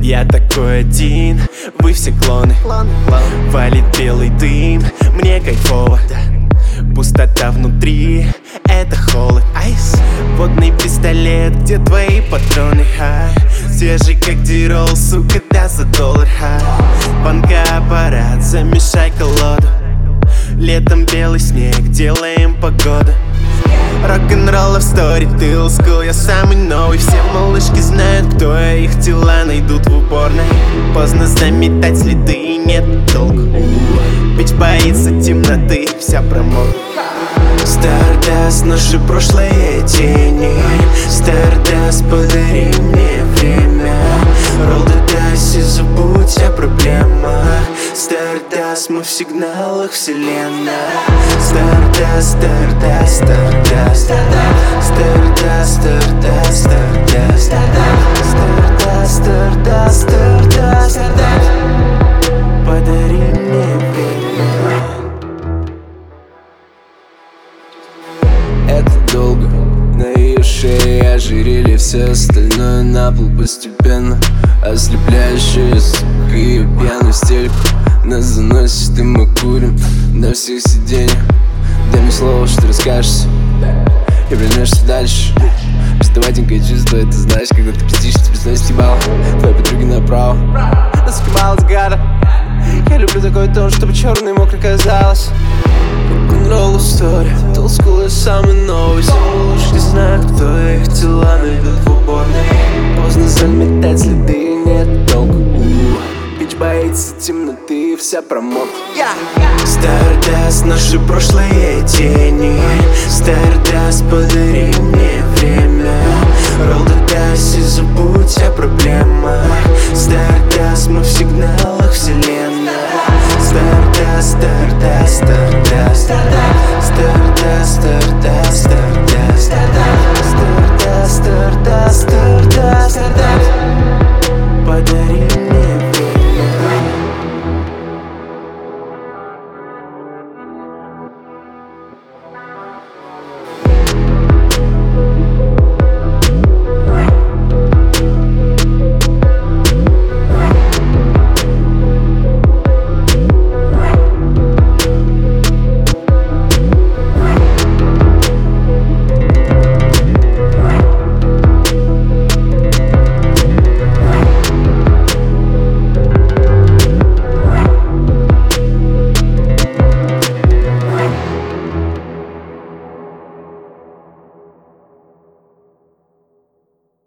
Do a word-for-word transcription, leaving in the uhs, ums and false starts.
Я такой один, вы все клоны. Валит белый дым, мне кайфово. Пустота внутри, это холод. Водный пистолет, где твои патроны? Ха. Свежий как дирол, сука, да за доллар. Ха. Банка-аппарат, замешай колоду. Летом белый снег, делаем погоду. Рок-н-ролл в стори, ты олдскул, я самый новый. Все малышки знают, кто я, их тела найдут в уборной. Поздно заметать следы и нет толку. Бич боится темноты, вся промокла. Stardust, наши прошлые тени. Stardust, подари мне время. Roll the dice и забудь о проблемах. Stardust, мы в сигналах вселенной. Stardust, Stardust, Stardust, Stardust, Stardust, Stardust, Stardust, Stardust, Stardust, Stardust, подари мне время. Это долго, на ее шее ожерелье, все остальное на пол постепенно. Ослепляющая, сука, ее пьяную стельку. Нас заносит, и мы курим на всех сиденьях. Дай мне слово, что расскажешься и вернешься дальше. Пиздоватенькое чувство, это знаешь, когда ты пиздишь, тебе сносит ебало. Твои подруги направо, нас мало взгляда. Я люблю такой тон, чтобы черный и мокрый казалось. Рок-н-ролл история, олдскул, я самый новый. Все малышки знают, кто я, их тела найдут в уборной. Поздно заметать следы, нет толку. Бич боится темноты, вся промокла. Stardust, наши прошлые тени. Stardust, подари мне время. Roll the dice и забудь о проблемах. Stardust, мы в сигналах вселенной. Stardust, Stardust, Stardust, Stardust, Stardust, Stardust, Stardust, Stardust, Stardust, Stardust.